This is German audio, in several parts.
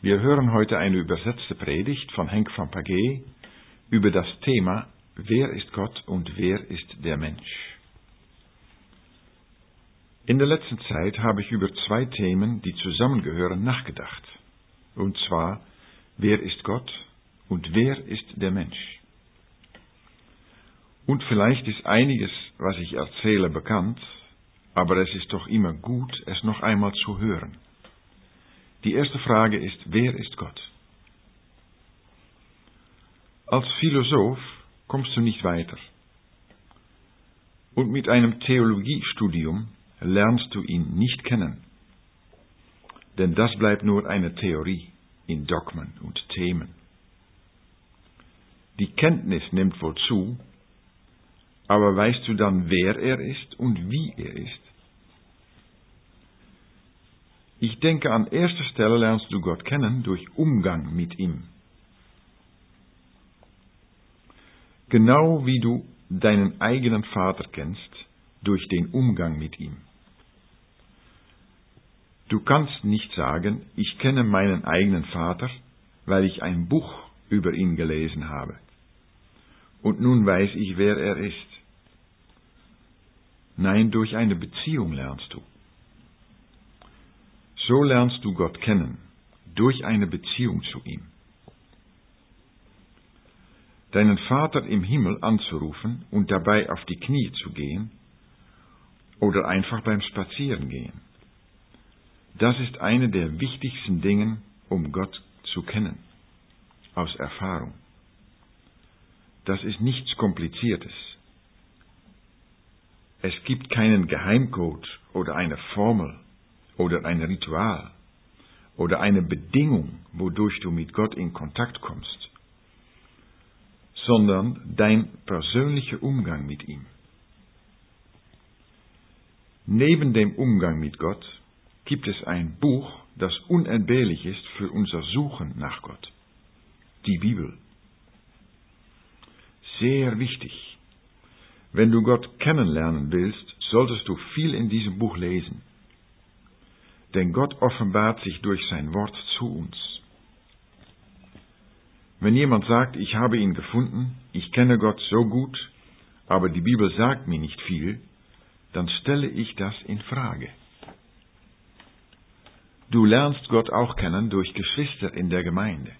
Wir hören heute eine übersetzte Predigt von Henk van Pagé über das Thema Wer ist Gott und wer ist der Mensch? In der letzten Zeit habe ich über zwei Themen, die zusammengehören, nachgedacht. Und zwar, wer ist Gott und wer ist der Mensch? Und vielleicht ist einiges, was ich erzähle, bekannt, aber es ist doch immer gut, es noch einmal zu hören. Die erste Frage ist, wer ist Gott? Als Philosoph kommst du nicht weiter. Und mit einem Theologiestudium lernst du ihn nicht kennen. Denn das bleibt nur eine Theorie in Dogmen und Themen. Die Kenntnis nimmt wohl zu, aber weißt du dann, wer er ist und wie er ist? Ich denke, an erster Stelle lernst du Gott kennen durch Umgang mit ihm. Genau wie du deinen eigenen Vater kennst, durch den Umgang mit ihm. Du kannst nicht sagen, ich kenne meinen eigenen Vater, weil ich ein Buch über ihn gelesen habe. Und nun weiß ich, wer er ist. Nein, durch eine Beziehung lernst du. So lernst du Gott kennen, durch eine Beziehung zu ihm. Deinen Vater im Himmel anzurufen und dabei auf die Knie zu gehen oder einfach beim Spazierengehen. Das ist eine der wichtigsten Dinge, um Gott zu kennen, aus Erfahrung. Das ist nichts Kompliziertes. Es gibt keinen Geheimcode oder eine Formel oder ein Ritual oder eine Bedingung, wodurch du mit Gott in Kontakt kommst, sondern dein persönlicher Umgang mit ihm. Neben dem Umgang mit Gott gibt es ein Buch, das unentbehrlich ist für unser Suchen nach Gott, die Bibel. Sehr wichtig. Wenn du Gott kennenlernen willst, solltest du viel in diesem Buch lesen. Denn Gott offenbart sich durch sein Wort zu uns. Wenn jemand sagt, ich habe ihn gefunden, ich kenne Gott so gut, aber die Bibel sagt mir nicht viel, dann stelle ich das in Frage. Du lernst Gott auch kennen durch Geschwister in der Gemeinde.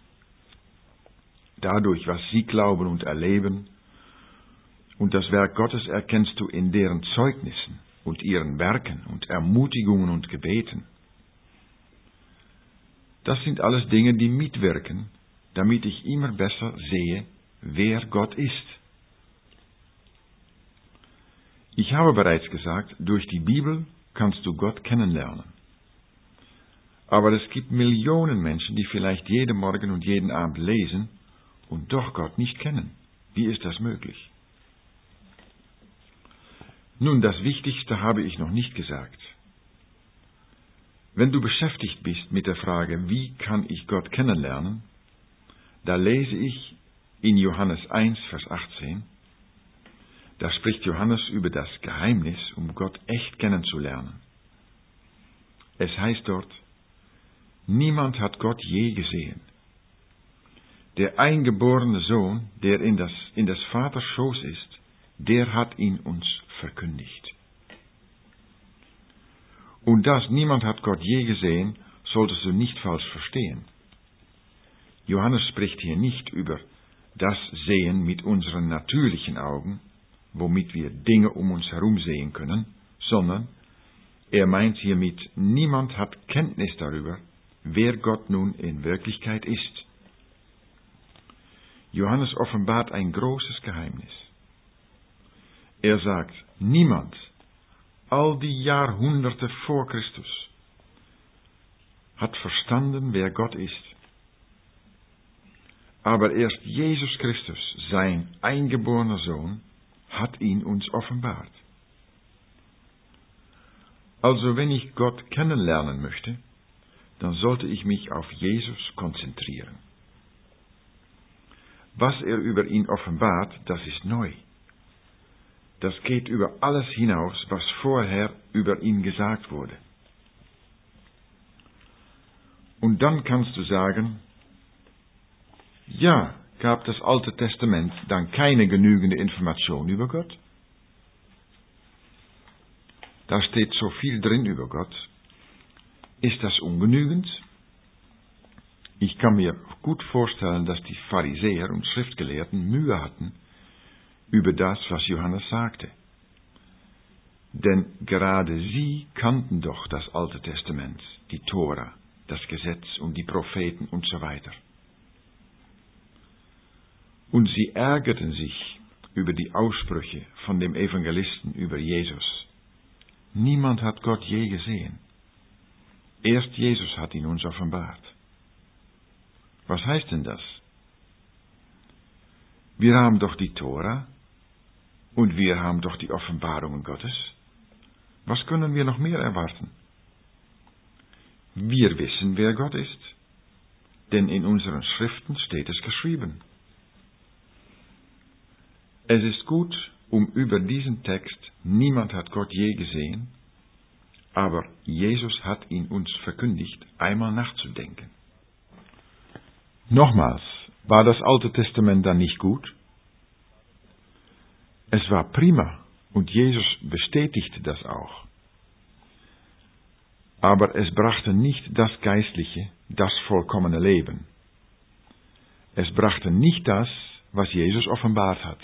Dadurch, was sie glauben und erleben, und das Werk Gottes erkennst du in deren Zeugnissen und ihren Werken und Ermutigungen und Gebeten. Das sind alles Dinge, die mitwirken, damit ich immer besser sehe, wer Gott ist. Ich habe bereits gesagt, durch die Bibel kannst du Gott kennenlernen. Aber es gibt Millionen Menschen, die vielleicht jeden Morgen und jeden Abend lesen und doch Gott nicht kennen. Wie ist das möglich? Nun, das Wichtigste habe ich noch nicht gesagt. Wenn du beschäftigt bist mit der Frage, wie kann ich Gott kennenlernen, da lese ich in Johannes 1, Vers 18, da spricht Johannes über das Geheimnis, um Gott echt kennenzulernen. Es heißt dort, niemand hat Gott je gesehen. Der eingeborene Sohn, der in des Vaters Schoß ist, der hat ihn uns verkündigt. Und das niemand hat Gott je gesehen, solltest du nicht falsch verstehen. Johannes spricht hier nicht über das Sehen mit unseren natürlichen Augen, womit wir Dinge um uns herum sehen können, sondern er meint hiermit, niemand hat Kenntnis darüber, wer Gott nun in Wirklichkeit ist. Johannes offenbart ein großes Geheimnis. Er sagt, niemand, all die Jahrhunderte vor Christus, hat verstanden, wer Gott ist. Aber erst Jesus Christus, sein eingeborener Sohn, hat ihn uns offenbart. Also wenn ich Gott kennenlernen möchte, dann sollte ich mich auf Jesus konzentrieren. Was er über ihn offenbart, das ist neu. Das geht über alles hinaus, was vorher über ihn gesagt wurde. Und dann kannst du sagen, ja, gab das Alte Testament dann keine genügende Information über Gott? Da steht so viel drin über Gott. Ist das ungenügend? Ich kann mir gut vorstellen, dass die Pharisäer und Schriftgelehrten Mühe hatten über das, was Johannes sagte. Denn gerade sie kannten doch das Alte Testament, die Tora, das Gesetz und die Propheten und so weiter. Und sie ärgerten sich über die Aussprüche von dem Evangelisten über Jesus. Niemand hat Gott je gesehen. Erst Jesus hat ihn uns offenbart. Was heißt denn das? Wir haben doch die Tora und wir haben doch die Offenbarungen Gottes. Was können wir noch mehr erwarten? Wir wissen, wer Gott ist, denn in unseren Schriften steht es geschrieben. Es ist gut, über diesen Text, niemand hat Gott je gesehen, aber Jesus hat ihn uns verkündigt, einmal nachzudenken. Nochmals, war das Alte Testament dann nicht gut? Es war prima und Jesus bestätigte das auch. Aber es brachte nicht das Geistliche, das vollkommene Leben. Es brachte nicht das, was Jesus offenbart hat.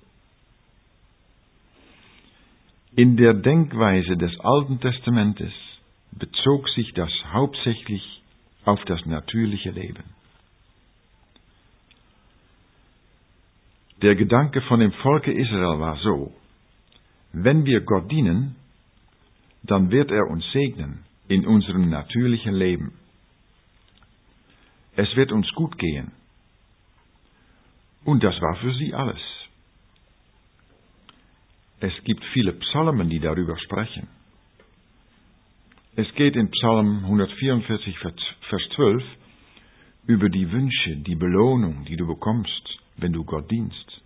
In der Denkweise des Alten Testamentes bezog sich das hauptsächlich auf das natürliche Leben. Der Gedanke von dem Volke Israel war so: Wenn wir Gott dienen, dann wird er uns segnen in unserem natürlichen Leben. Es wird uns gut gehen. Und das war für sie alles. Es gibt viele Psalmen, die darüber sprechen. Es geht in Psalm 144, Vers 12 über die Wünsche, die Belohnung, die du bekommst, wenn du Gott dienst.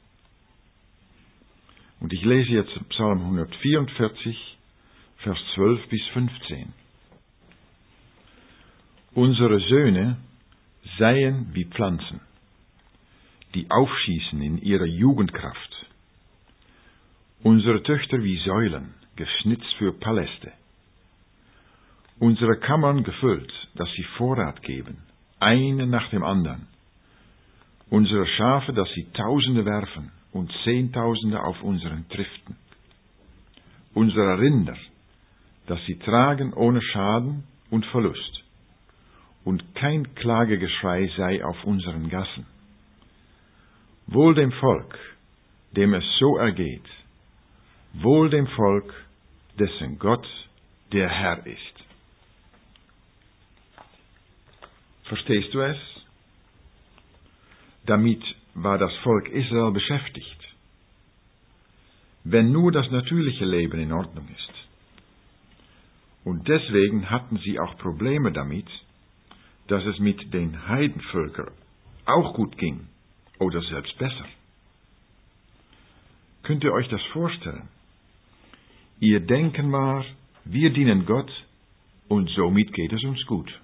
Und ich lese jetzt Psalm 144, Vers 12 bis 15. Unsere Söhne seien wie Pflanzen, die aufschießen in ihrer Jugendkraft. Unsere Töchter wie Säulen, geschnitzt für Paläste. Unsere Kammern gefüllt, dass sie Vorrat geben, eine nach dem anderen. Unsere Schafe, dass sie Tausende werfen und Zehntausende auf unseren Triften. Unsere Rinder, dass sie tragen ohne Schaden und Verlust. Und kein Klagegeschrei sei auf unseren Gassen. Wohl dem Volk, dem es so ergeht, wohl dem Volk, dessen Gott der Herr ist. Verstehst du es? Damit war das Volk Israel beschäftigt. Wenn nur das natürliche Leben in Ordnung ist. Und deswegen hatten sie auch Probleme damit, dass es mit den Heidenvölkern auch gut ging oder selbst besser. Könnt ihr euch das vorstellen? Ihr denken war, wir dienen Gott und somit geht es uns gut.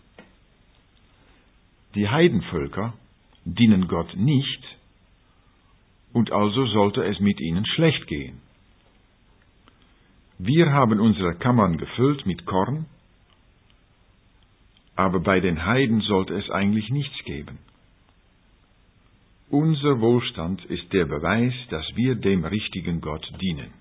Die Heidenvölker dienen Gott nicht und also sollte es mit ihnen schlecht gehen. Wir haben unsere Kammern gefüllt mit Korn, aber bei den Heiden sollte es eigentlich nichts geben. Unser Wohlstand ist der Beweis, dass wir dem richtigen Gott dienen.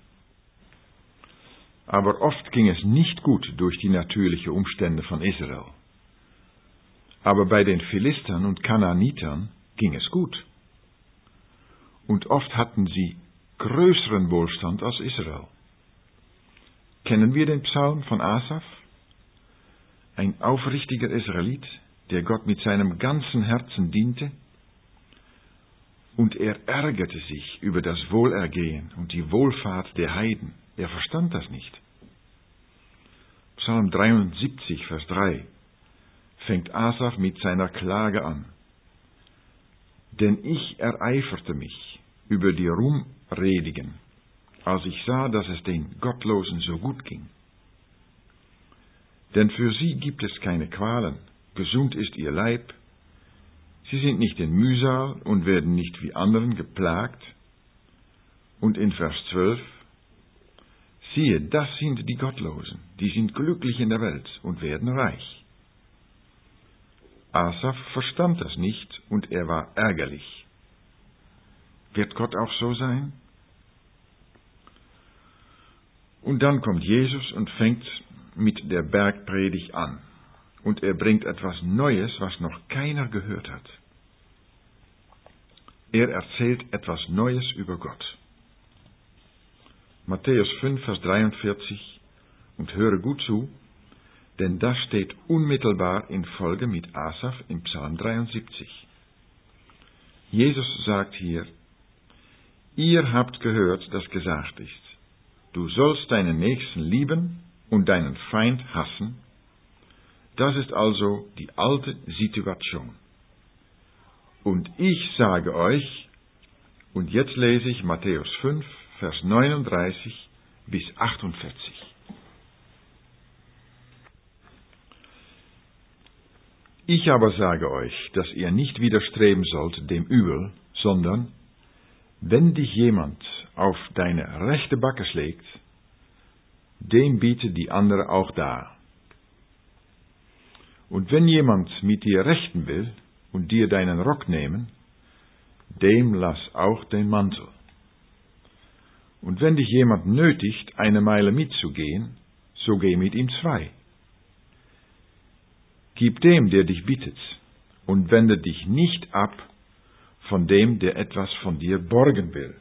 Aber oft ging es nicht gut durch die natürlichen Umstände von Israel. Aber bei den Philistern und Kanaanitern ging es gut. Und oft hatten sie größeren Wohlstand als Israel. Kennen wir den Psalm von Asaf? Ein aufrichtiger Israelit, der Gott mit seinem ganzen Herzen diente. Und er ärgerte sich über das Wohlergehen und die Wohlfahrt der Heiden. Er verstand das nicht. Psalm 73, Vers 3 fängt Asaf mit seiner Klage an. Denn ich ereiferte mich über die Ruhmredigen, als ich sah, dass es den Gottlosen so gut ging. Denn für sie gibt es keine Qualen, gesund ist ihr Leib, sie sind nicht in Mühsal und werden nicht wie anderen geplagt. Und in Vers 12, siehe, das sind die Gottlosen, die sind glücklich in der Welt und werden reich. Asaf verstand das nicht und er war ärgerlich. Wird Gott auch so sein? Und dann kommt Jesus und fängt mit der Bergpredigt an. Und er bringt etwas Neues, was noch keiner gehört hat. Er erzählt etwas Neues über Gott. Matthäus 5, Vers 43, und höre gut zu, denn das steht unmittelbar in Folge mit Asaf im Psalm 73. Jesus sagt hier, ihr habt gehört, dass gesagt ist, du sollst deinen Nächsten lieben und deinen Feind hassen. Das ist also die alte Situation. Und ich sage euch, und jetzt lese ich Matthäus 5, Vers 39 bis 48. Ich aber sage euch, dass ihr nicht widerstreben sollt dem Übel, sondern, wenn dich jemand auf deine rechte Backe schlägt, dem biete die andere auch dar. Und wenn jemand mit dir rechten will und dir deinen Rock nehmen, dem lass auch den Mantel. Und wenn dich jemand nötigt, eine Meile mitzugehen, so geh mit ihm 2. Gib dem, der dich bittet, und wende dich nicht ab von dem, der etwas von dir borgen will.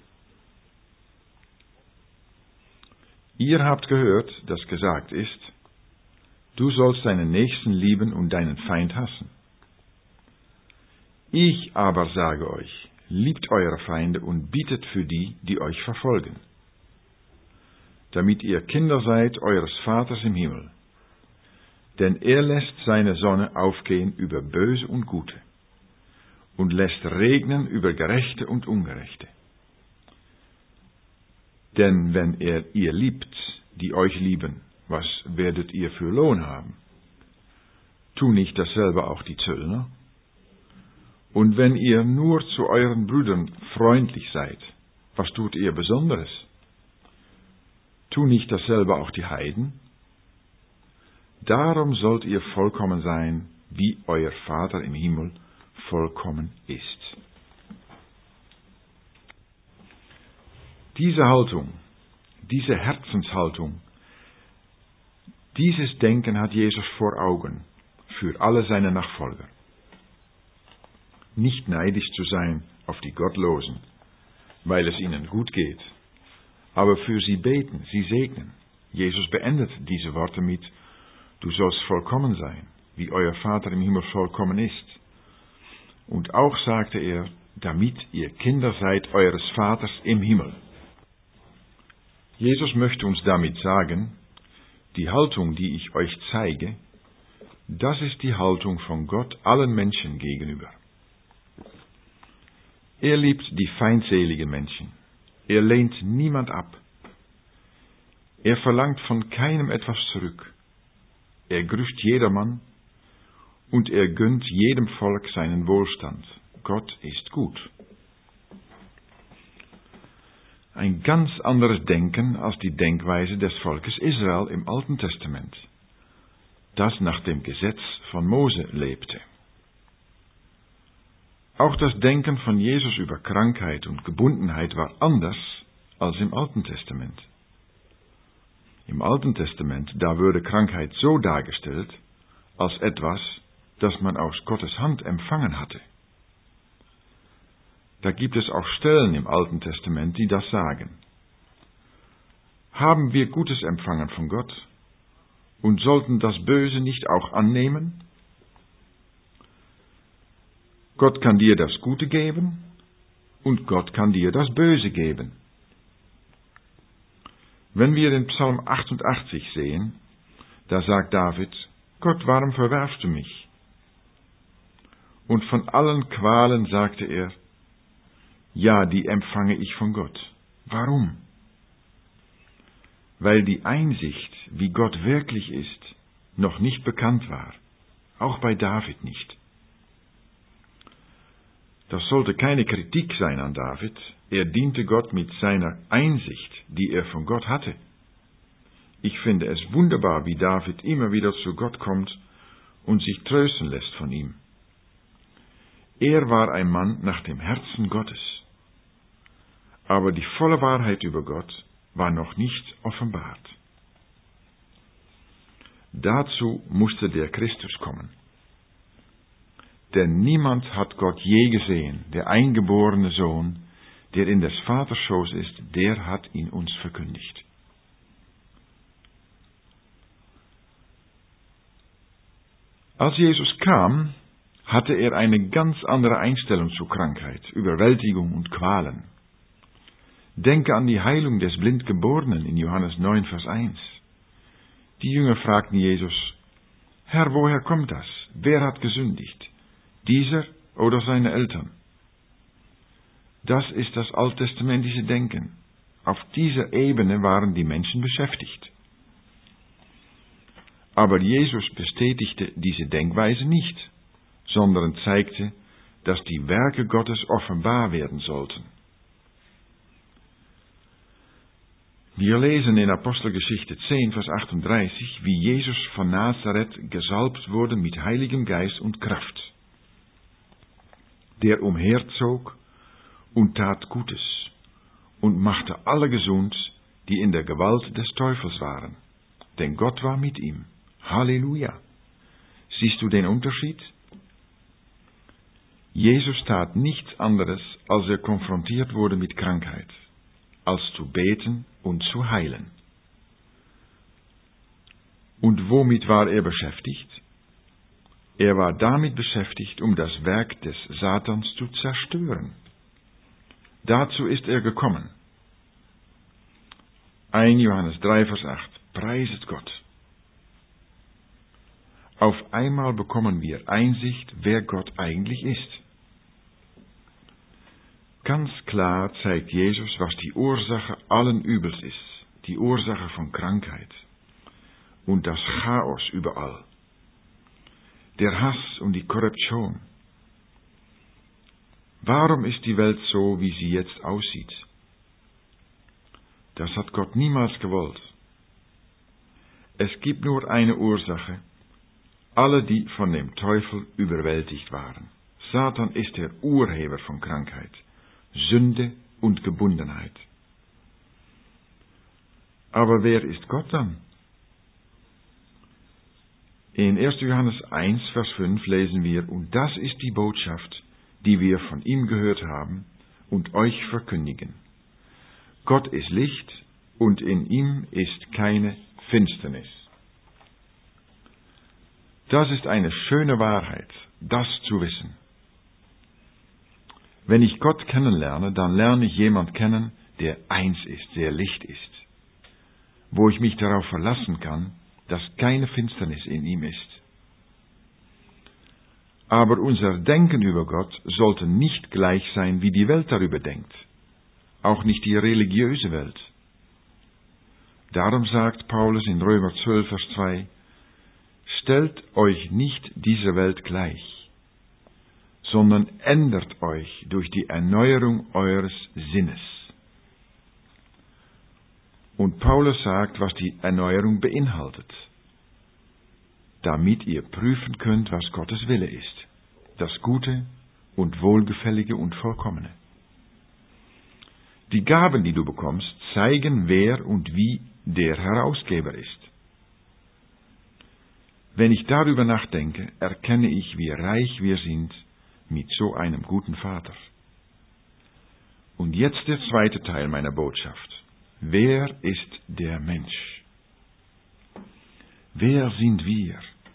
Ihr habt gehört, dass gesagt ist, du sollst deinen Nächsten lieben und deinen Feind hassen. Ich aber sage euch, liebt eure Feinde und bittet für die, die euch verfolgen, damit ihr Kinder seid eures Vaters im Himmel. Denn er lässt seine Sonne aufgehen über Böse und Gute und lässt regnen über Gerechte und Ungerechte. Denn wenn ihr liebt, die euch lieben, was werdet ihr für Lohn haben? Tun nicht dasselbe auch die Zöllner? Und wenn ihr nur zu euren Brüdern freundlich seid, was tut ihr Besonderes? Tun nicht dasselbe auch die Heiden? Darum sollt ihr vollkommen sein, wie euer Vater im Himmel vollkommen ist. Diese Haltung, diese Herzenshaltung, dieses Denken hat Jesus vor Augen für alle seine Nachfolger. Nicht neidisch zu sein auf die Gottlosen, weil es ihnen gut geht, aber für sie beten, sie segnen. Jesus beendet diese Worte mit, du sollst vollkommen sein, wie euer Vater im Himmel vollkommen ist. Und auch sagte er, damit ihr Kinder seid eures Vaters im Himmel. Jesus möchte uns damit sagen, die Haltung, die ich euch zeige, das ist die Haltung von Gott allen Menschen gegenüber. Er liebt die feindseligen Menschen. Er lehnt niemand ab. Er verlangt von keinem etwas zurück. Er grüßt jedermann und er gönnt jedem Volk seinen Wohlstand. Gott ist gut. Ein ganz anderes Denken als die Denkweise des Volkes Israel im Alten Testament, das nach dem Gesetz von Mose lebte. Auch das Denken von Jesus über Krankheit und Gebundenheit war anders als im Alten Testament. Im Alten Testament, da würde Krankheit so dargestellt, als etwas, das man aus Gottes Hand empfangen hatte. Da gibt es auch Stellen im Alten Testament, die das sagen. Haben wir Gutes empfangen von Gott und sollten das Böse nicht auch annehmen? Gott kann dir das Gute geben und Gott kann dir das Böse geben. Wenn wir den Psalm 88 sehen, da sagt David, Gott, warum verwerfst du mich? Und von allen Qualen sagte er, ja, die empfange ich von Gott. Warum? Weil die Einsicht, wie Gott wirklich ist, noch nicht bekannt war. auch bei David nicht. Das sollte keine Kritik sein an David. Er diente Gott mit seiner Einsicht, die er von Gott hatte. Ich finde es wunderbar, wie David immer wieder zu Gott kommt und sich trösten lässt von ihm. Er war ein Mann nach dem Herzen Gottes. Aber die volle Wahrheit über Gott war noch nicht offenbart. Dazu musste der Christus kommen. Denn niemand hat Gott je gesehen, der eingeborene Sohn, der in des Vaters Schoß ist, der hat ihn uns verkündigt. Als Jesus kam, hatte er eine ganz andere Einstellung zur Krankheit, Überwältigung und Qualen. Denke an die Heilung des Blindgeborenen in Johannes 9, Vers 1. Die Jünger fragten Jesus, Herr, woher kommt das? Wer hat gesündigt? Dieser oder seine Eltern? Das ist das alttestamentliche Denken. Auf dieser Ebene waren die Menschen beschäftigt. Aber Jesus bestätigte diese Denkweise nicht, sondern zeigte, dass die Werke Gottes offenbar werden sollten. Wir lesen in Apostelgeschichte 10, Vers 38, wie Jesus von Nazareth gesalbt wurde mit Heiligem Geist und Kraft, der umherzog und tat Gutes und machte alle gesund, die in der Gewalt des Teufels waren, denn Gott war mit ihm. Halleluja! Siehst du den Unterschied? Jesus tat nichts anderes, als er konfrontiert wurde mit Krankheit, als zu beten und zu heilen. Und womit war er beschäftigt? Er war damit beschäftigt, um das Werk des Satans zu zerstören. Dazu ist er gekommen. 1 Johannes 3, Vers 8. Preiset Gott. Auf einmal bekommen wir Einsicht, wer Gott eigentlich ist. Ganz klar zeigt Jesus, was die Ursache allen Übels ist, die Ursache von Krankheit und das Chaos überall, der Hass und die Korruption. Warum ist die Welt so, wie sie jetzt aussieht? Das hat Gott niemals gewollt. Es gibt nur eine Ursache, alle, die von dem Teufel überwältigt waren. Satan ist der Urheber von Krankheit, Sünde und Gebundenheit. Aber wer ist Gott dann? In 1. Johannes 1, Vers 5 lesen wir, und das ist die Botschaft, die wir von ihm gehört haben und euch verkündigen. Gott ist Licht und in ihm ist keine Finsternis. Das ist eine schöne Wahrheit, das zu wissen. Wenn ich Gott kennenlerne, dann lerne ich jemand kennen, der eins ist, der Licht ist, wo ich mich darauf verlassen kann, dass keine Finsternis in ihm ist. Aber unser Denken über Gott sollte nicht gleich sein, wie die Welt darüber denkt, auch nicht die religiöse Welt. Darum sagt Paulus in Römer 12, Vers 2, stellt euch nicht dieser Welt gleich, sondern ändert euch durch die Erneuerung eures Sinnes. Und Paulus sagt, was die Erneuerung beinhaltet, damit ihr prüfen könnt, was Gottes Wille ist, das Gute und Wohlgefällige und Vollkommene. Die Gaben, die du bekommst, zeigen, wer und wie der Herausgeber ist. Wenn ich darüber nachdenke, erkenne ich, wie reich wir sind mit so einem guten Vater. Und jetzt der zweite Teil meiner Botschaft. Wer ist der Mensch? Wer sind wir?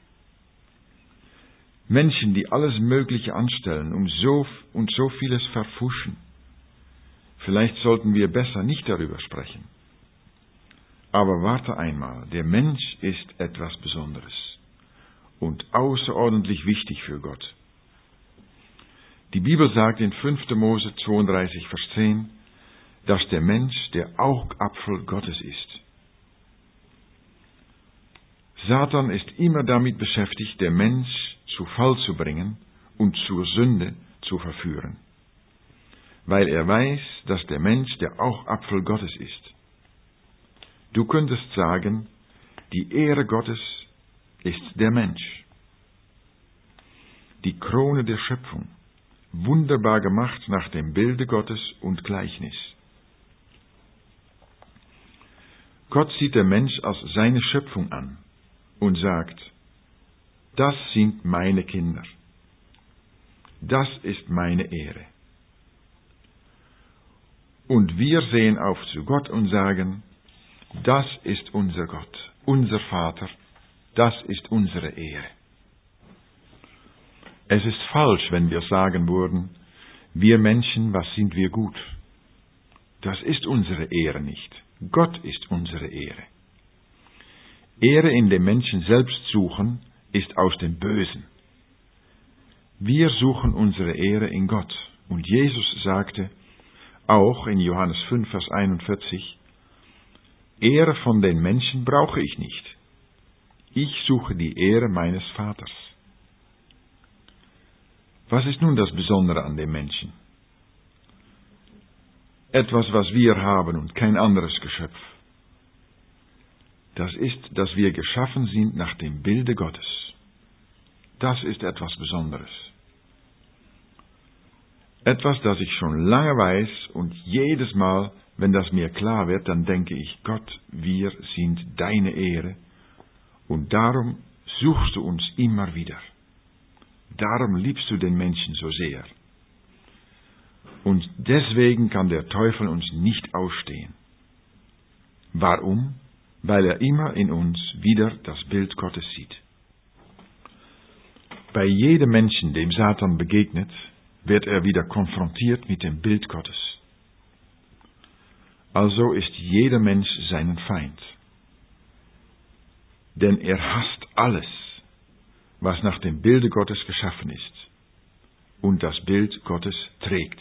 Menschen, die alles Mögliche anstellen, um so vieles verpfuschen. Vielleicht sollten wir besser nicht darüber sprechen. Aber warte einmal, der Mensch ist etwas Besonderes und außerordentlich wichtig für Gott. Die Bibel sagt in 5. Mose 32, Vers 10, dass der Mensch der Augapfel Gottes ist. Satan ist immer damit beschäftigt, der Mensch zu Fall zu bringen und zur Sünde zu verführen, weil er weiß, dass der Mensch der Augapfel Gottes ist. Du könntest sagen, die Ehre Gottes ist der Mensch. Die Krone der Schöpfung, wunderbar gemacht nach dem Bilde Gottes und Gleichnis. Gott sieht den Mensch als seine Schöpfung an und sagt, das sind meine Kinder. Das ist meine Ehre. Und wir sehen auf zu Gott und sagen, das ist unser Gott, unser Vater, das ist unsere Ehre. Es ist falsch, wenn wir sagen würden, wir Menschen, was sind wir gut? Das ist unsere Ehre nicht. Gott ist unsere Ehre. Ehre in dem Menschen selbst suchen, ist aus dem Bösen. Wir suchen unsere Ehre in Gott. Und Jesus sagte, auch in Johannes 5, Vers 41, Ehre von den Menschen brauche ich nicht. Ich suche die Ehre meines Vaters. Was ist nun das Besondere an dem Menschen? Etwas, was wir haben und kein anderes Geschöpf. Das ist, dass wir geschaffen sind nach dem Bilde Gottes. Das ist etwas Besonderes. Etwas, das ich schon lange weiß und jedes Mal, wenn das mir klar wird, dann denke ich, Gott, wir sind deine Ehre und darum suchst du uns immer wieder. Darum liebst du den Menschen so sehr. Und deswegen kann der Teufel uns nicht ausstehen. Warum? Weil er immer in uns wieder das Bild Gottes sieht. Bei jedem Menschen, dem Satan begegnet, wird er wieder konfrontiert mit dem Bild Gottes. Also ist jeder Mensch seinen Feind. Denn er hasst alles, was nach dem Bilde Gottes geschaffen ist und das Bild Gottes trägt.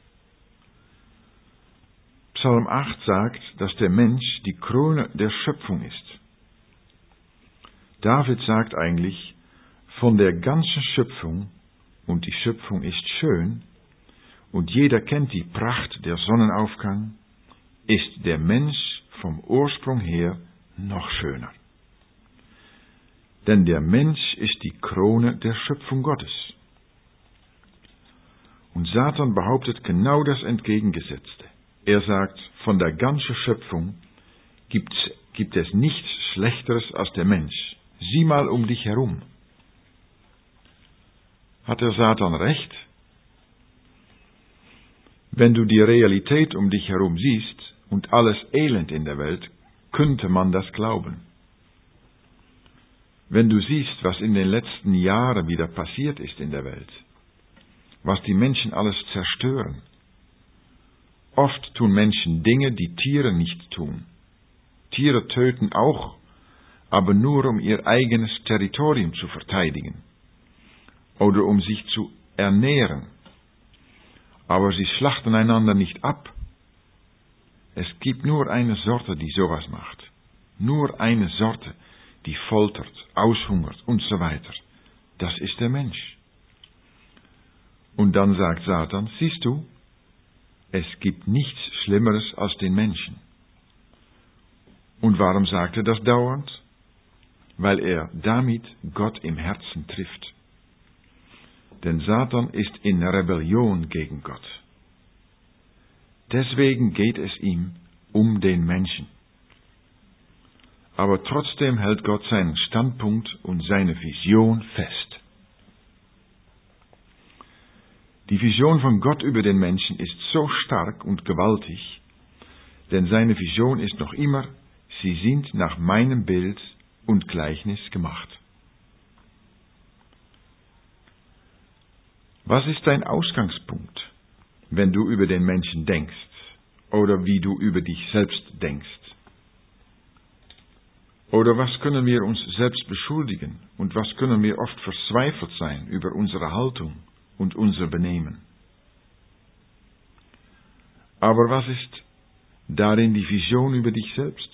Psalm 8 sagt, dass der Mensch die Krone der Schöpfung ist. David sagt eigentlich, von der ganzen Schöpfung, und die Schöpfung ist schön, und jeder kennt die Pracht der Sonnenaufgang, ist der Mensch vom Ursprung her noch schöner. Denn der Mensch ist die Krone der Schöpfung Gottes. Und Satan behauptet genau das Entgegengesetzte. Er sagt, von der ganzen Schöpfung gibt es nichts Schlechteres als der Mensch. Sieh mal um dich herum. Hat der Satan recht? Wenn du die Realität um dich herum siehst und alles Elend in der Welt, könnte man das glauben. Wenn du siehst, was in den letzten Jahren wieder passiert ist in der Welt, was die Menschen alles zerstören. Oft tun Menschen Dinge, die Tiere nicht tun. Tiere töten auch, aber nur um ihr eigenes Territorium zu verteidigen oder um sich zu ernähren. Aber sie schlachten einander nicht ab. Es gibt nur eine Sorte, die sowas macht. Nur eine Sorte, die foltert, aushungert und so weiter. Das ist der Mensch. Und dann sagt Satan, siehst du, es gibt nichts Schlimmeres als den Menschen. Und warum sagt er das dauernd? Weil er damit Gott im Herzen trifft. Denn Satan ist in Rebellion gegen Gott. Deswegen geht es ihm um den Menschen. Aber trotzdem hält Gott seinen Standpunkt und seine Vision fest. Die Vision von Gott über den Menschen ist so stark und gewaltig, denn seine Vision ist noch immer, sie sind nach meinem Bild und Gleichnis gemacht. Was ist dein Ausgangspunkt, wenn du über den Menschen denkst oder wie du über dich selbst denkst? Oder was können wir uns selbst beschuldigen und was können wir oft verzweifelt sein über unsere Haltung und unser Benehmen? Aber was ist darin die Vision über dich selbst?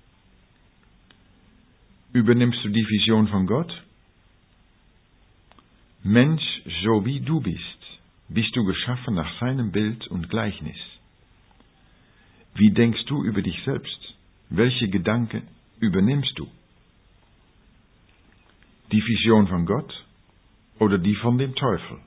Übernimmst du die Vision von Gott? Mensch, so wie du bist du geschaffen nach seinem Bild und Gleichnis. Wie denkst du über dich selbst? Welche Gedanken übernimmst du? Die Vision von Gott oder die von dem Teufel?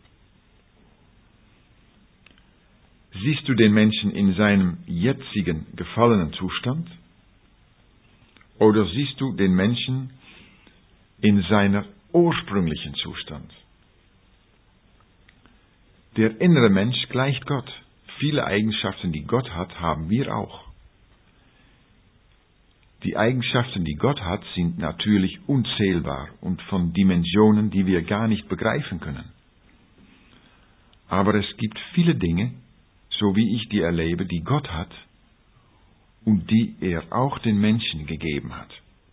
Siehst du den Menschen in seinem jetzigen gefallenen Zustand? Oder siehst du den Menschen in seiner ursprünglichen Zustand? Der innere Mensch gleicht Gott. Viele Eigenschaften, die Gott hat, haben wir auch. Die Eigenschaften, die Gott hat, sind natürlich unzählbar und von Dimensionen, die wir gar nicht begreifen können. Aber es gibt viele Dinge, so wie ich die erlebe, die Gott hat und die er auch den Menschen gegeben hat.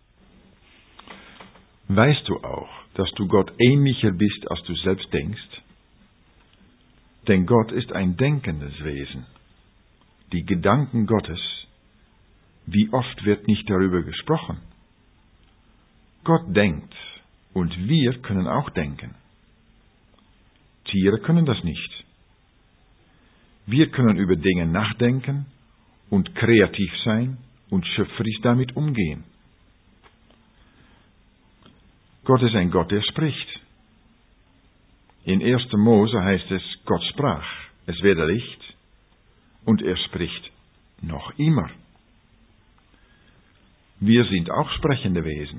Weißt du auch, dass du Gott ähnlicher bist, als du selbst denkst? Denn Gott ist ein denkendes Wesen. Die Gedanken Gottes, wie oft wird nicht darüber gesprochen? Gott denkt und wir können auch denken. Tiere können das nicht. Wir können über Dinge nachdenken und kreativ sein und schöpferisch damit umgehen. Gott ist ein Gott, der spricht. In 1. Mose heißt es, Gott sprach, es werde Licht, und er spricht noch immer. Wir sind auch sprechende Wesen.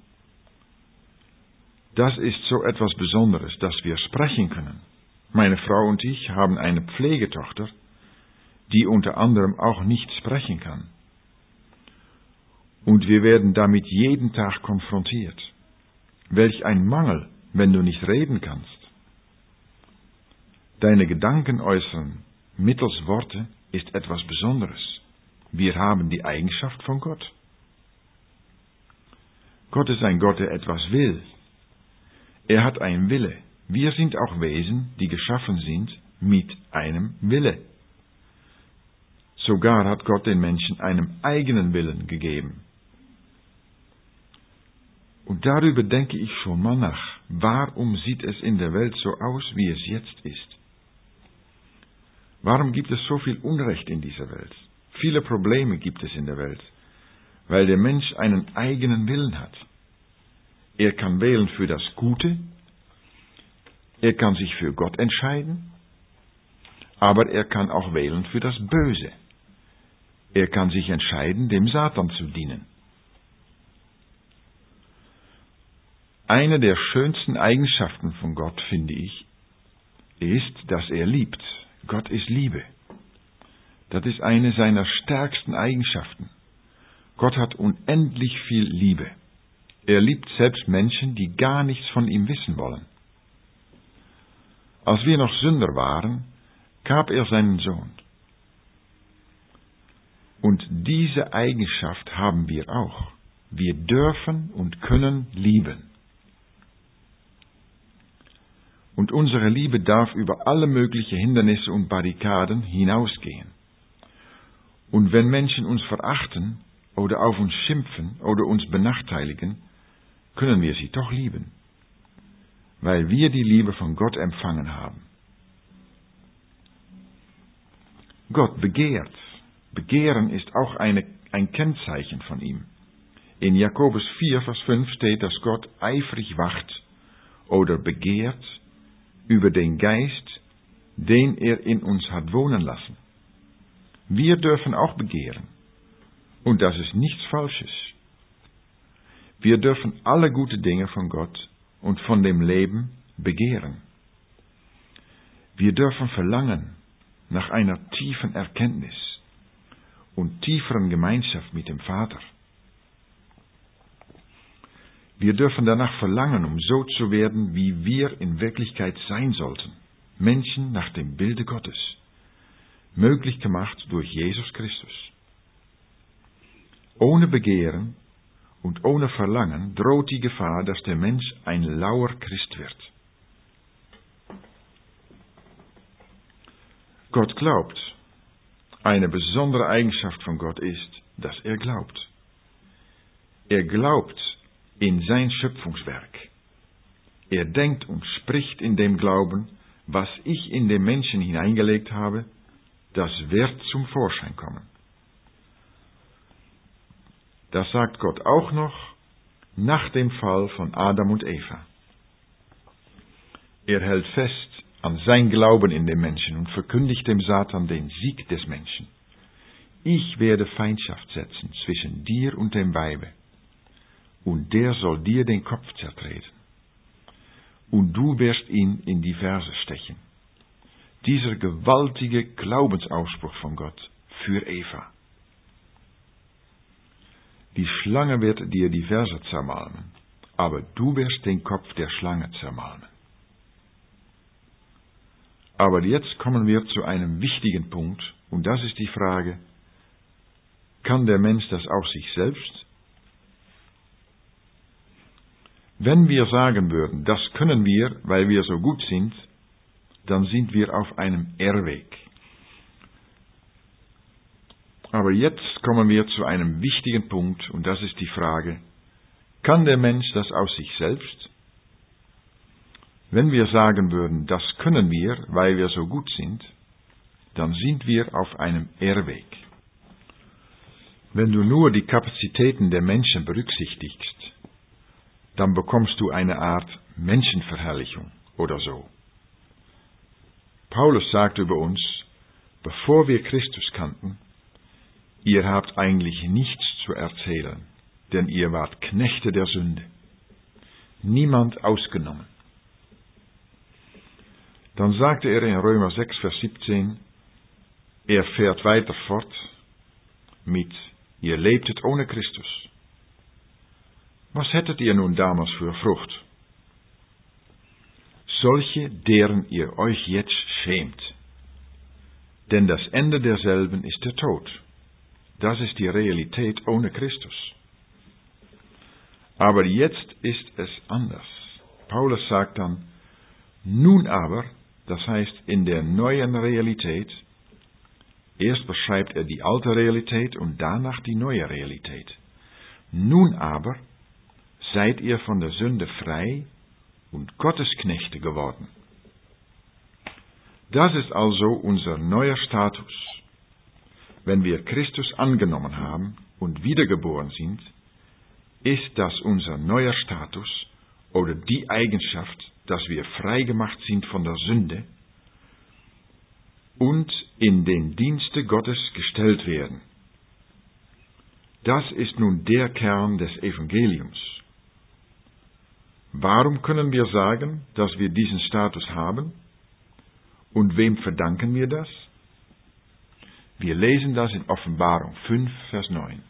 Das ist so etwas Besonderes, dass wir sprechen können. Meine Frau und ich haben eine Pflegetochter, die unter anderem auch nicht sprechen kann. Und wir werden damit jeden Tag konfrontiert. Welch ein Mangel, wenn du nicht reden kannst. Deine Gedanken äußern mittels Worte ist etwas Besonderes. Wir haben die Eigenschaft von Gott. Gott ist ein Gott, der etwas will. Er hat einen Wille. Wir sind auch Wesen, die geschaffen sind mit einem Wille. Sogar hat Gott den Menschen einen eigenen Willen gegeben. Und darüber denke ich schon mal nach. Warum sieht es in der Welt so aus, wie es jetzt ist? Warum gibt es so viel Unrecht in dieser Welt? Viele Probleme gibt es in der Welt, weil der Mensch einen eigenen Willen hat. Er kann wählen für das Gute, er kann sich für Gott entscheiden, aber er kann auch wählen für das Böse. Er kann sich entscheiden, dem Satan zu dienen. Eine der schönsten Eigenschaften von Gott, finde ich, ist, dass er liebt. Gott ist Liebe. Das ist eine seiner stärksten Eigenschaften. Gott hat unendlich viel Liebe. Er liebt selbst Menschen, die gar nichts von ihm wissen wollen. Als wir noch Sünder waren, gab er seinen Sohn. Und diese Eigenschaft haben wir auch. Wir dürfen und können lieben. Und unsere Liebe darf über alle möglichen Hindernisse und Barrikaden hinausgehen. Und wenn Menschen uns verachten oder auf uns schimpfen oder uns benachteiligen, können wir sie doch lieben, weil wir die Liebe von Gott empfangen haben. Gott begehrt. Begehren ist auch ein Kennzeichen von ihm. In Jakobus 4, Vers 5 steht, dass Gott eifrig wacht oder begehrt über den Geist, den er in uns hat wohnen lassen. Wir dürfen auch begehren. Und das ist nichts Falsches. Wir dürfen alle guten Dinge von Gott und von dem Leben begehren. Wir dürfen verlangen nach einer tiefen Erkenntnis und tieferen Gemeinschaft mit dem Vater. Wir dürfen danach verlangen, um so zu werden, wie wir in Wirklichkeit sein sollten. Menschen nach dem Bilde Gottes. Möglich gemacht durch Jesus Christus. Ohne Begehren und ohne Verlangen droht die Gefahr, dass der Mensch ein lauer Christ wird. Gott glaubt. Eine besondere Eigenschaft von Gott ist, dass er glaubt. Er glaubt in sein Schöpfungswerk. Er denkt und spricht in dem Glauben, was ich in den Menschen hineingelegt habe, das wird zum Vorschein kommen. Das sagt Gott auch noch nach dem Fall von Adam und Eva. Er hält fest an sein Glauben in den Menschen und verkündigt dem Satan den Sieg des Menschen. Ich werde Feindschaft setzen zwischen dir und dem Weibe, und der soll dir den Kopf zertreten. Und du wirst ihn in die Ferse stechen. Dieser gewaltige Glaubensausspruch von Gott für Eva. Die Schlange wird dir die Ferse zermalmen, aber du wirst den Kopf der Schlange zermalmen. Aber jetzt kommen wir zu einem wichtigen Punkt, und das ist die Frage, kann der Mensch das aus sich selbst? Wenn wir sagen würden, das können wir, weil wir so gut sind, dann sind wir auf einem Irrweg. Aber jetzt kommen wir zu einem wichtigen Punkt, und das ist die Frage, kann der Mensch das aus sich selbst? Wenn wir sagen würden, das können wir, weil wir so gut sind, dann sind wir auf einem Irrweg. Wenn du nur die Kapazitäten der Menschen berücksichtigst, dann bekommst du eine Art Menschenverherrlichung oder so. Paulus sagt über uns, bevor wir Christus kannten, ihr habt eigentlich nichts zu erzählen, denn ihr wart Knechte der Sünde. Niemand ausgenommen. Dann sagte er in Römer 6, Vers 17, er fährt weiter fort mit, ihr lebtet ohne Christus. Was hättet ihr nun damals für Frucht? Solche, deren ihr euch jetzt schämt. Denn das Ende derselben ist der Tod. Das ist die Realität ohne Christus. Aber jetzt ist es anders. Paulus sagt dann, nun aber, das heißt in der neuen Realität, erst beschreibt er die alte Realität und danach die neue Realität. Nun aber seid ihr von der Sünde frei und Gottesknechte geworden. Das ist also unser neuer Status. Wenn wir Christus angenommen haben und wiedergeboren sind, ist das unser neuer Status oder die Eigenschaft, dass wir frei gemacht sind von der Sünde und in den Dienste Gottes gestellt werden. Das ist nun der Kern des Evangeliums. Warum können wir sagen, dass wir diesen Status haben? Und wem verdanken wir das? Wir lesen das in Offenbarung 5, Vers 9.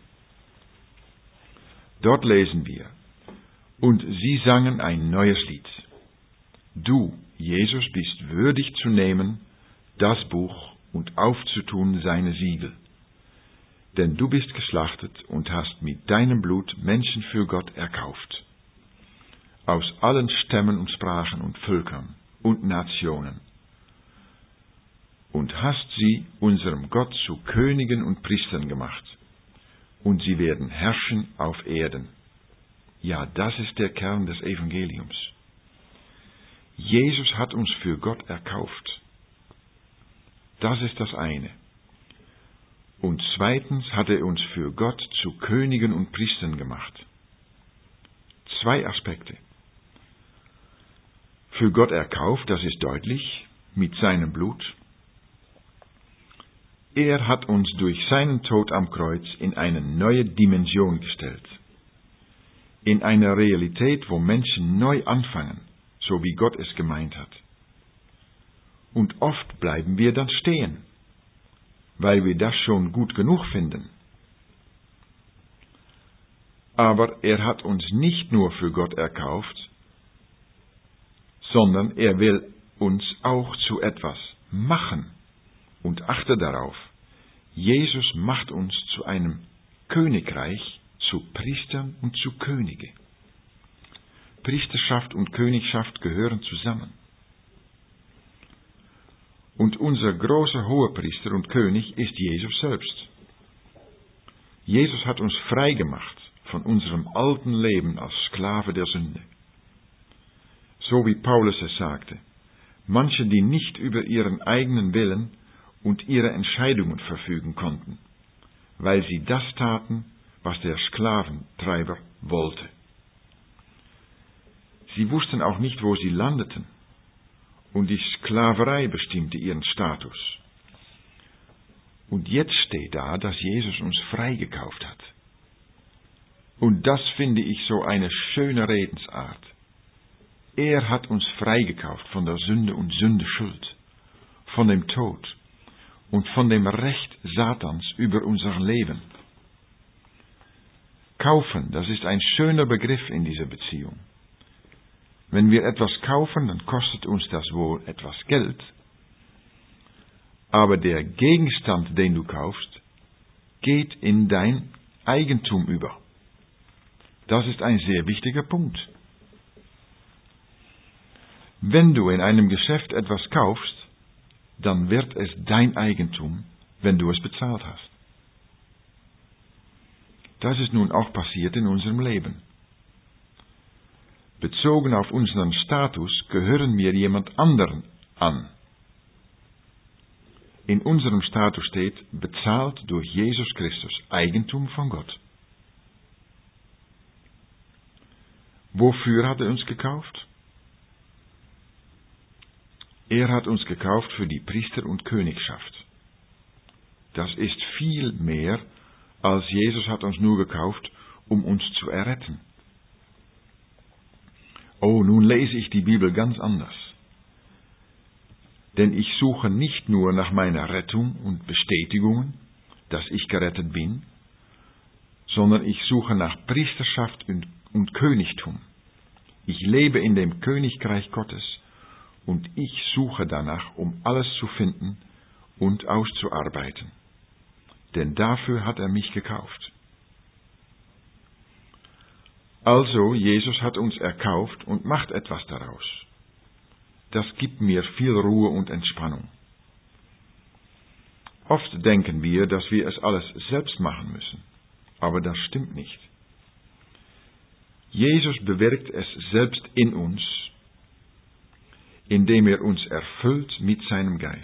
Dort lesen wir, und sie sangen ein neues Lied. Du, Jesus, bist würdig zu nehmen, das Buch und aufzutun seine Siegel. Denn du bist geschlachtet und hast mit deinem Blut Menschen für Gott erkauft. Aus allen Stämmen und Sprachen und Völkern und Nationen. Und hast sie unserem Gott zu Königen und Priestern gemacht. Und sie werden herrschen auf Erden. Ja, das ist der Kern des Evangeliums. Jesus hat uns für Gott erkauft. Das ist das eine. Und zweitens hat er uns für Gott zu Königen und Priestern gemacht. Zwei Aspekte. Für Gott erkauft, das ist deutlich, mit seinem Blut. Er hat uns durch seinen Tod am Kreuz in eine neue Dimension gestellt. In eine Realität, wo Menschen neu anfangen, so wie Gott es gemeint hat. Und oft bleiben wir dann stehen, weil wir das schon gut genug finden. Aber er hat uns nicht nur für Gott erkauft, sondern er will uns auch zu etwas machen. Und achte darauf, Jesus macht uns zu einem Königreich, zu Priestern und zu Könige. Priesterschaft und Königschaft gehören zusammen. Und unser großer Hohepriester und König ist Jesus selbst. Jesus hat uns frei gemacht von unserem alten Leben als Sklave der Sünde. So wie Paulus es sagte, manche, die nicht über ihren eigenen Willen und ihre Entscheidungen verfügen konnten, weil sie das taten, was der Sklaventreiber wollte. Sie wussten auch nicht, wo sie landeten, und die Sklaverei bestimmte ihren Status. Und jetzt steht da, dass Jesus uns freigekauft hat. Und das finde ich so eine schöne Redensart. Er hat uns freigekauft von der Sünde und Sündeschuld, von dem Tod und von dem Recht Satans über unser Leben. Kaufen, das ist ein schöner Begriff in dieser Beziehung. Wenn wir etwas kaufen, dann kostet uns das wohl etwas Geld, aber der Gegenstand, den du kaufst, geht in dein Eigentum über. Das ist ein sehr wichtiger Punkt. Wenn du in einem Geschäft etwas kaufst, dann wird es dein Eigentum, wenn du es bezahlt hast. Das ist nun auch passiert in unserem Leben. Bezogen auf unseren Status gehören wir jemand anderen an. In unserem Status steht, bezahlt durch Jesus Christus, Eigentum von Gott. Wofür hat er uns gekauft? Er hat uns gekauft für die Priester- und Königschaft. Das ist viel mehr, als Jesus hat uns nur gekauft, um uns zu erretten. Oh, nun lese ich die Bibel ganz anders. Denn ich suche nicht nur nach meiner Rettung und Bestätigungen, dass ich gerettet bin, sondern ich suche nach Priesterschaft und Königtum. Ich lebe in dem Königreich Gottes und ich suche danach, um alles zu finden und auszuarbeiten. Denn dafür hat er mich gekauft. Also, Jesus hat uns erkauft und macht etwas daraus. Das gibt mir viel Ruhe und Entspannung. Oft denken wir, dass wir es alles selbst machen müssen, aber das stimmt nicht. Jesus bewirkt es selbst in uns, indem er uns erfüllt mit seinem Geist.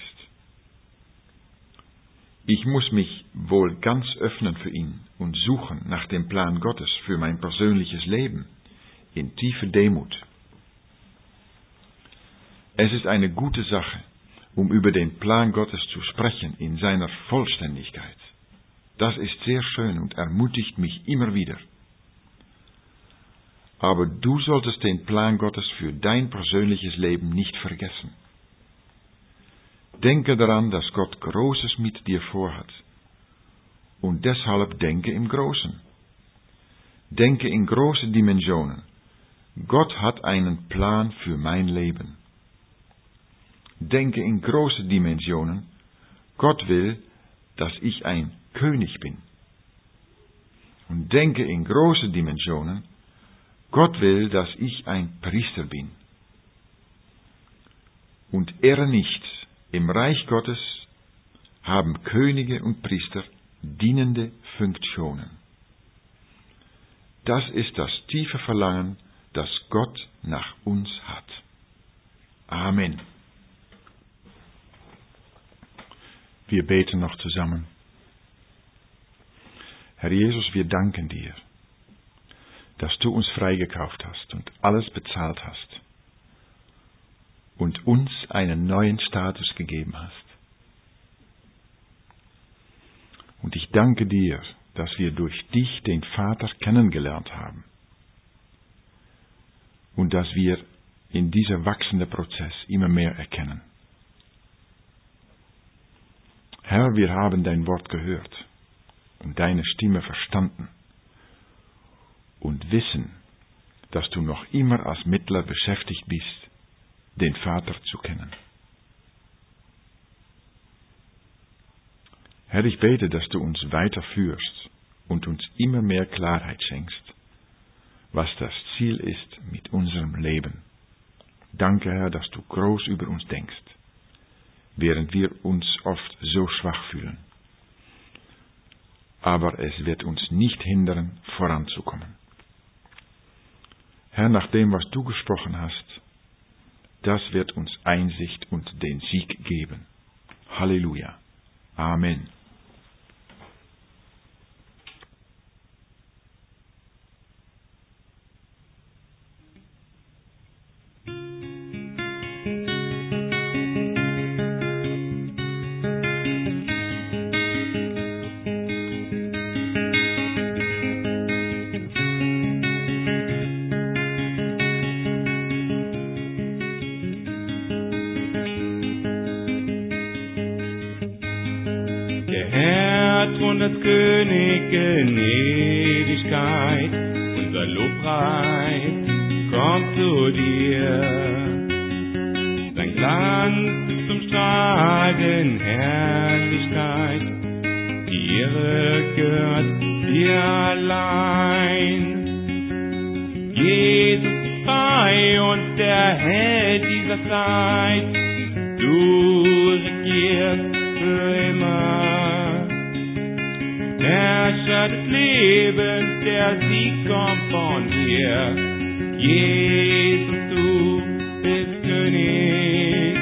Ich muss mich wohl ganz öffnen für ihn und suchen nach dem Plan Gottes für mein persönliches Leben in tiefer Demut. Es ist eine gute Sache, um über den Plan Gottes zu sprechen in seiner Vollständigkeit. Das ist sehr schön und ermutigt mich immer wieder. Aber du solltest den Plan Gottes für dein persönliches Leben nicht vergessen. Denke daran, dass Gott Großes mit dir vorhat. Und deshalb denke im Großen. Denke in große Dimensionen. Gott hat einen Plan für mein Leben. Denke in große Dimensionen. Gott will, dass ich ein König bin. Und denke in große Dimensionen. Gott will, dass ich ein Priester bin. Und irre nicht, im Reich Gottes haben Könige und Priester dienende Funktionen. Das ist das tiefe Verlangen, das Gott nach uns hat. Amen. Wir beten noch zusammen. Herr Jesus, wir danken dir, dass du uns freigekauft hast und alles bezahlt hast und uns einen neuen Status gegeben hast. Und ich danke dir, dass wir durch dich den Vater kennengelernt haben und dass wir in diesem wachsenden Prozess immer mehr erkennen. Herr, wir haben dein Wort gehört und deine Stimme verstanden und wissen, dass du noch immer als Mittler beschäftigt bist, den Vater zu kennen. Herr, ich bete, dass du uns weiterführst und uns immer mehr Klarheit schenkst, was das Ziel ist mit unserem Leben. Danke, Herr, dass du groß über uns denkst, während wir uns oft so schwach fühlen. Aber es wird uns nicht hindern, voranzukommen. Herr, nach dem, was du gesprochen hast, Das wird uns Einsicht und den Sieg geben. Halleluja. Amen. Das König in Ewigkeit, unser Lobpreis kommt zu dir. Sein Glanz ist zum Strahlen Herrlichkeit, die Ehre gehört dir allein. Jesus ist frei und der Held dieser Zeit, du regierst für immer. Herrscher des Lebens, der Sieg kommt von dir. Jesus, du bist König.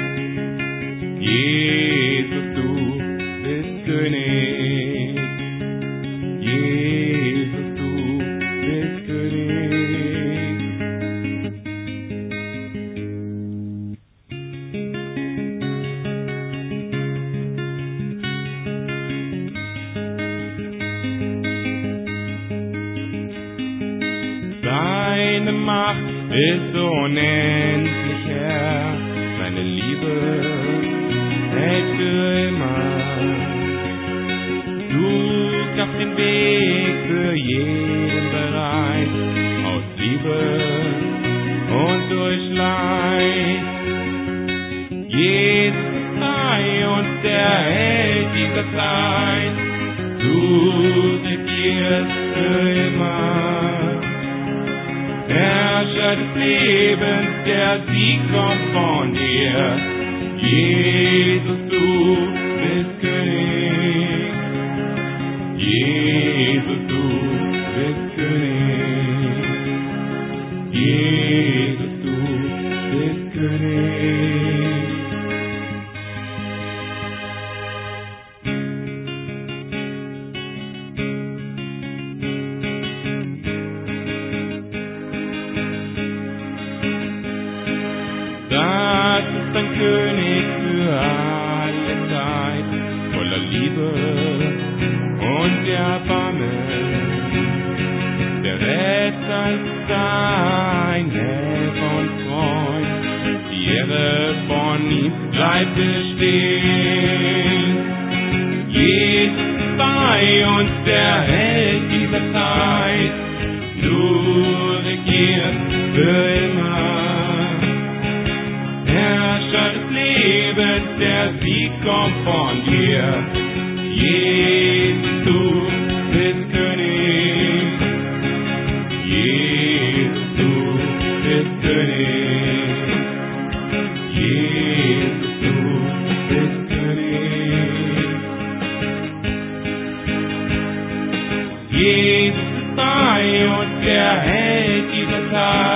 Jesus, du bist König. Jesus, du bist König. Seine Macht ist unendlich, Herr, seine Liebe hält für immer. Du schaffst den Weg für jeden bereit, aus Liebe und durch Leid. Jesus ist frei und der Held dieser Zeit, du regierst für immer. Herrscher des Lebens, der Sieg kommt von dir. Jesus, du bist König. Jesus, du bist König. Jesus, du bist König. Das ist ein König für alle Zeit, voller Liebe und Erbarmen. Der Retter ist sein Helfer und Freund, die Ehre von ihm bleibt bestehen. Jesus ist bei uns, der Held dieser Zeit, du regierst für immer. Herrscher des Lebens, der Sieg kommt von dir. Jesus, du bist König. Jesus, du bist König. Jesus, du bist König. Jesus ist bei uns, der Held dieser Zeit.